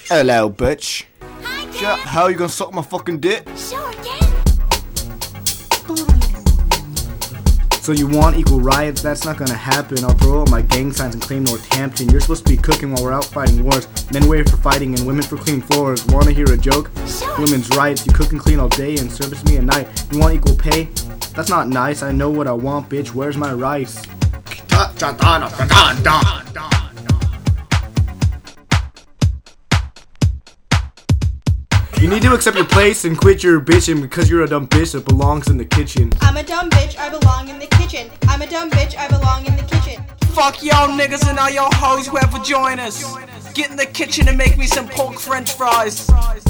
Hello, bitch. Hi, Ken. Shut. How you gonna suck my fucking dick? Sure, Ken. So you want equal rights? That's not gonna happen. I'll throw up my gang signs and claim Northampton. You're supposed to be cooking while we're out fighting wars. Men wait for fighting and women for clean floors. Wanna hear a joke? Sure. Women's rights. You cook and clean all day and service me at night. You want equal pay? That's not nice. I know what I want, bitch. Where's my rice? You need to accept your place and quit your bitching because you're a dumb bitch that belongs in the kitchen. I'm a dumb bitch, I belong in the kitchen. I'm a dumb bitch, I belong in the kitchen. Fuck y'all niggas and all y'all hoes who ever join us. Get in the kitchen and make me some pork french fries.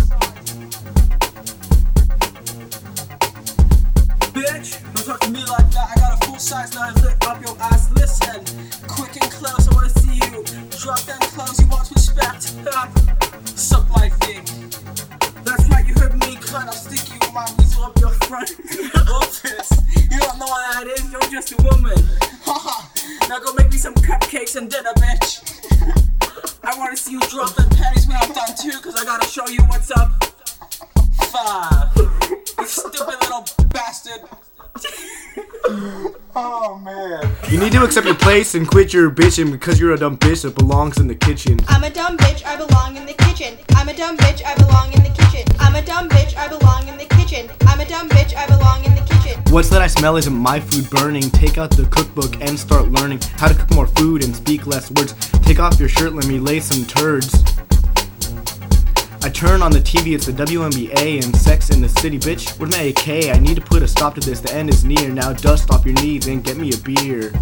Bitch, don't talk to me like that. I got a full size knife, lift up your ass. Listen, quick and close, I wanna see you. Drop them clothes, you want respect. Suck my dick. That's right, you heard me, cunt. I'll stick you with my weasel up your front. Opus, you don't know what that is, you're just a woman. Now go make me some cupcakes and dinner, bitch. I wanna see you drop them panties when I'm done too, cause I gotta show you what's up. 5. You stupid little bastard. Oh man. You need to accept your place and quit your bitching because you're a dumb bitch that belongs in the kitchen. I'm a dumb bitch, I belong in the kitchen. I'm a dumb bitch, I belong in the kitchen. I'm a dumb bitch, I belong in the kitchen. I'm a dumb bitch, I belong in the kitchen. What's that I smell isn't my food burning. Take out the cookbook and start learning how to cook more food and speak less words. Take off your shirt, let me lay some turds. I turn on the TV, it's the WNBA and Sex in the City, bitch. Where's my AK? I need to put a stop to this, the end is near. Now dust off your knees and get me a beer.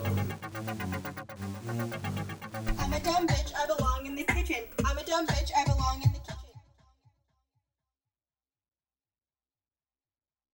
I'm a dumb bitch, I belong in the kitchen. I'm a dumb bitch, I belong